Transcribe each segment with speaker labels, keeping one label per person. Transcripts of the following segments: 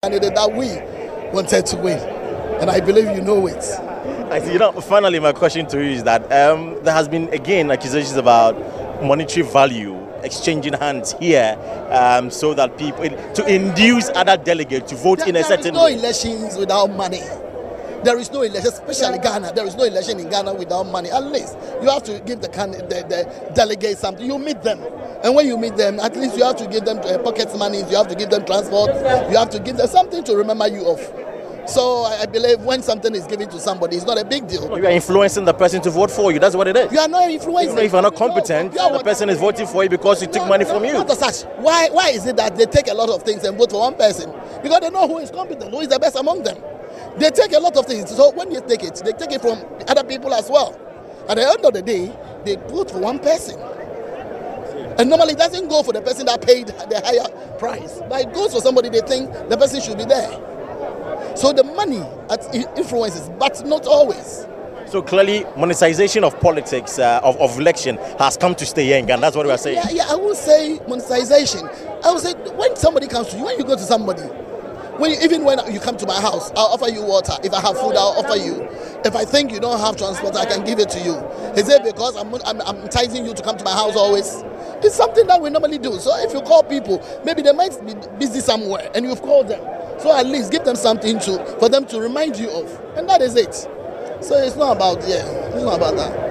Speaker 1: candidate that we wanted to win. And I believe you know it.
Speaker 2: I see. Finally, my question to you is that there has been, again, accusations about monetary value exchanging hands here so that people, to induce other delegates to vote in a certain way.
Speaker 1: There is no elections without money. There is no election, especially Ghana. There is no election in Ghana without money. At least you have to give the delegates something. You meet them. And when you meet them, at least you have to give them pocket money. You have to give them transport. You have to give them something to remember you of. So I believe when something is given to somebody, it's not a big deal.
Speaker 2: You are influencing the person to vote for you. That's what it is.
Speaker 1: You are not influencing.
Speaker 2: If you're not competent, the person is voting for you because he took money from you.
Speaker 1: Not as such. Why is it that they take a lot of things and vote for one person? Because they know who is competent, who is the best among them. They take a lot of things. So when they take it from other people as well. At the end of the day, they vote for one person. And normally it doesn't go for the person that paid the higher price. But it goes for somebody they think the person should be there. So the money influences, but not always.
Speaker 2: So clearly, monetization of politics, of election, has come to stay here in Ghana. That's what we are saying.
Speaker 1: Yeah, I will say monetization. I will say when somebody comes to you, when you go to somebody, even when you come to my house, I'll offer you water. If I have food, I'll offer you. If I think you don't have transport, I can give it to you. Is it because I'm enticing you to come to my house always? It's something that we normally do. So if you call people, maybe they might be busy somewhere, and you've called them. So at least give them something for them to remind you of. And that is it. So it's not about, it's not about that.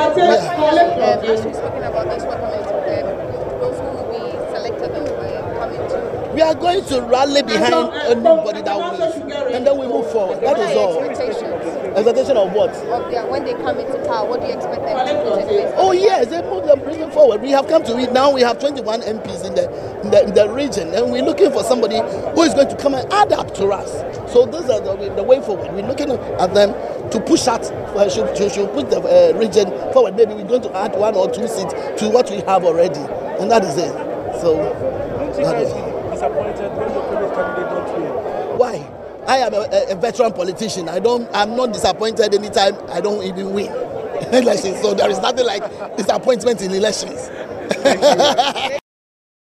Speaker 3: As we've spoken about this, what comments those who will be selected and coming to?
Speaker 1: We are going to rally behind anybody that wins, and then we move forward. That is all. Expectation of what?
Speaker 3: When they come into power, what do you expect them to put in place?
Speaker 1: Oh yes, they put them bringing forward. We have come to it now. We have 21 MPs in the region, and we're looking for somebody who is going to come and add up to us. So those are the way forward. We're looking at them to push out, should put the region forward. Maybe we're going to add 1 or 2 seats to what we have already, and that is it. So that is it.
Speaker 4: Disappointed when your previous candidate don't win?
Speaker 1: Why? I am a veteran politician. I'm not disappointed anytime I don't even win elections. So there is nothing like disappointment in elections.